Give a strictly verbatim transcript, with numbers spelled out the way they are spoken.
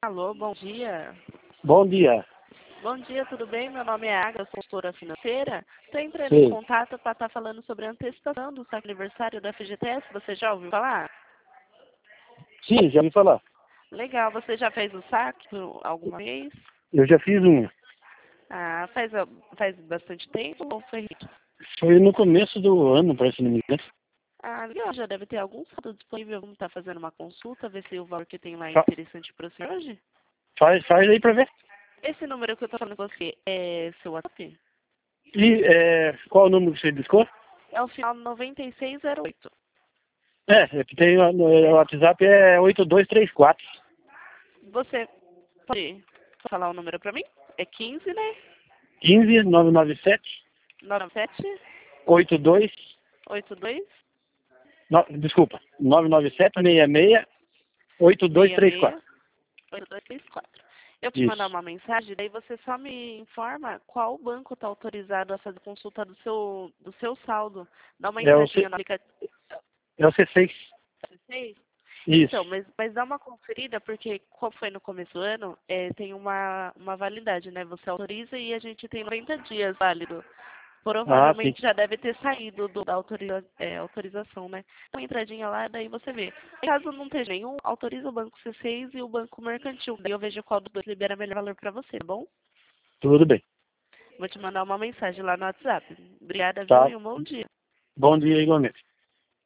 Alô, bom dia. Bom dia. Bom dia, tudo bem? Meu nome é Agra, sou consultora financeira. Estou entrando em Sim. contato para estar falando sobre a antecipação do saque aniversário da F G T S. Você já ouviu falar? Sim, já ouvi falar. Legal, você já fez o saque alguma vez? Eu já fiz um. Ah, faz, faz bastante tempo ou foi? Foi no começo do ano, parece, não me engano. Ah, legal, já deve ter algum saldo disponível. Vamos estar fazendo uma consulta, ver se o valor que tem lá é Fa- interessante para você hoje. Faz, faz aí pra ver. Esse número que eu estou falando com você é seu WhatsApp? E é, qual o número que você discou? É o final noventa e seis zero oito. É, é que tem o o WhatsApp é oito dois três quatro. Você pode falar o número para mim? É quinze, né? quinze nove nove sete nove sete oito dois. oito dois No, desculpa, nove nove sete seis seis oito dois seis três seis quatro. oito dois três quatro. Eu te mandar Isso. uma mensagem, daí você só me informa qual banco está autorizado a fazer consulta do seu, do seu saldo. Dá uma É o, entradinha C, no aplicativo. é o C seis. Isso. Então, mas, mas dá uma conferida, porque como foi no começo do ano, é, tem uma, uma validade, né? Você autoriza e a gente tem noventa dias válido. Ah, sim. Provavelmente já deve ter saído do, da autoriza, é, autorização, né? Dá uma entradinha lá, daí você vê. Caso não esteja nenhum, autoriza o banco C seis e o banco mercantil. Daí eu vejo qual dos dois libera melhor valor para você, tá bom? Tudo bem. Vou te mandar uma mensagem lá no WhatsApp. Obrigada, viu? Tá. E um bom dia. Bom dia igualmente.